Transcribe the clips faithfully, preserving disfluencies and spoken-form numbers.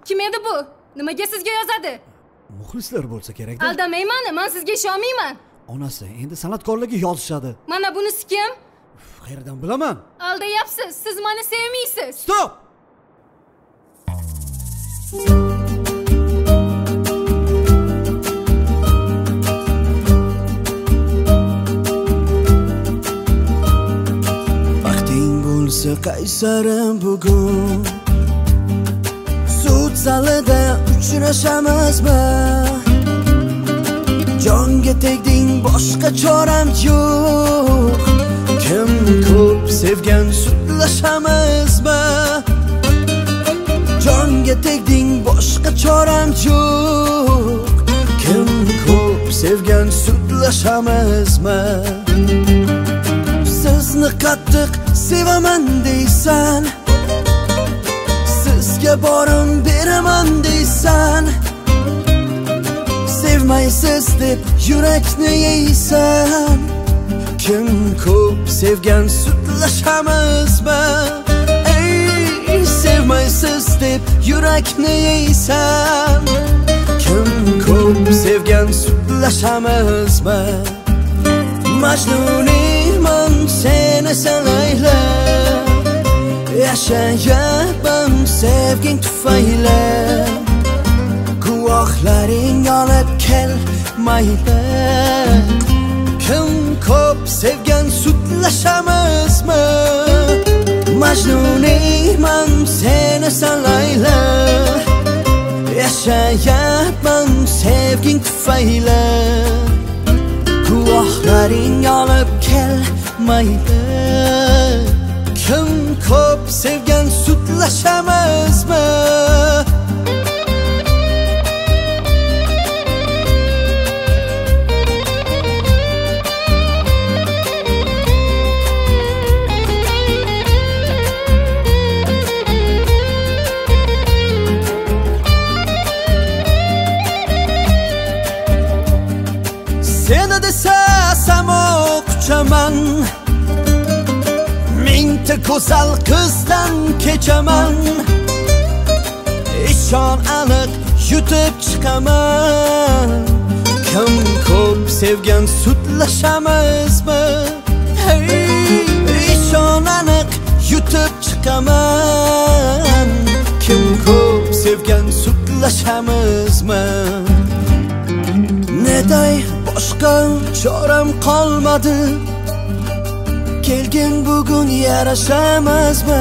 Kim edi bu? Nimaga sizga yozadi? Muxlislar bo'lsa kerak-da. Aldamayman, men sizga ishonmayman. Onasi endi san'atkorlarga yozishadi. Mana bunisi kim? Qayerdan bilaman? Aldayapsiz. Siz meni sevmaysiz. Stop! Vaqting bo'lsa qaysarim bugun sud zalida uchrashamizmi? Jonga tegding, boshqa choram yo'q. Kim ko'p sevgan sudlashamizmi? Jonga tegding, boshqa choram yo'q. Kim ko'p sevgan sudlashamizmi? Sizni qattiq sevaman deysan, sizga borim beraman deysan. Sevmaysiz deb yurakni yeysan. Kim ko'p sevgan sudlashamizmi? Ey, sevmaysiz deb yurakni yeysan. Kim ko'p sevgan sudlashamizmi? Majnuniyman seni sanayla, yashayapman sevging tufayli. Guvohlaring olib kel mayli. Kim ko'p sevgan sudlashamizmi? Majnuniyman seni sanayla, yashayapman sevging tufayli. Guvohlaring olib kel mayli. Kim ko'p sevgan sudlashamizmi? Seni desa samo quchaman, mingta go'zal qizdan kechaman. Ishon aniq yutib chiqaman. Kim ko'p sevgan sudlashamizmi? Hey, ishon aniq yutib chiqaman. Kim ko'p sevgan sudlashamizmi? Neday boshqa choram qolmadi. Kelgin bugun yarashamizmi?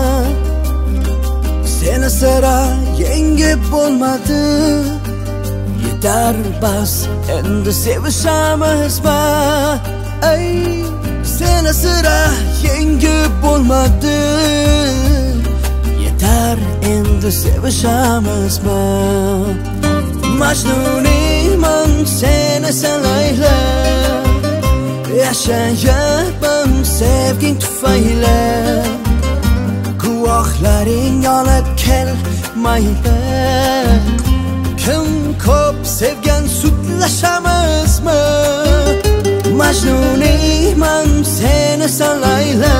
Seni sira yengib bo'lmadi. Yetar bas, endi sevishamizmi? Ey, seni sira yengib bo'lmadi. Yetar, endi sevishamizmi? Majnuniyman seni sanayla, yashayapman sevging tufayli. Guvohlaring olib kel mayli. Kim ko'p sevgan sudlashamizmi? Majnuniyman seni sanayla,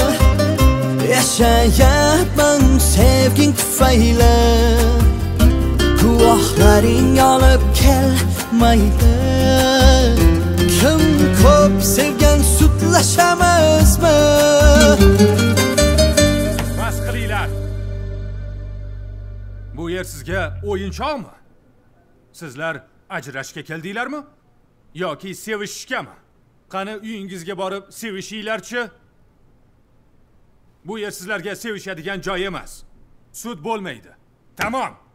yashayapman sevging tufayli. Guvohlaring olib kel mayli. Kim ko'p sevgan sudlashamizmi? Bas qilinglar. Bu yer sizga o'yinchoqmi? Sizlar ajrashga keldinglarmi? Yoki sevishishgami? Qani uyingizga borib sevishinglarchi? Bu yer sizlarga sevishadigan joy emas. Sud bo'lmaydi. Tamom.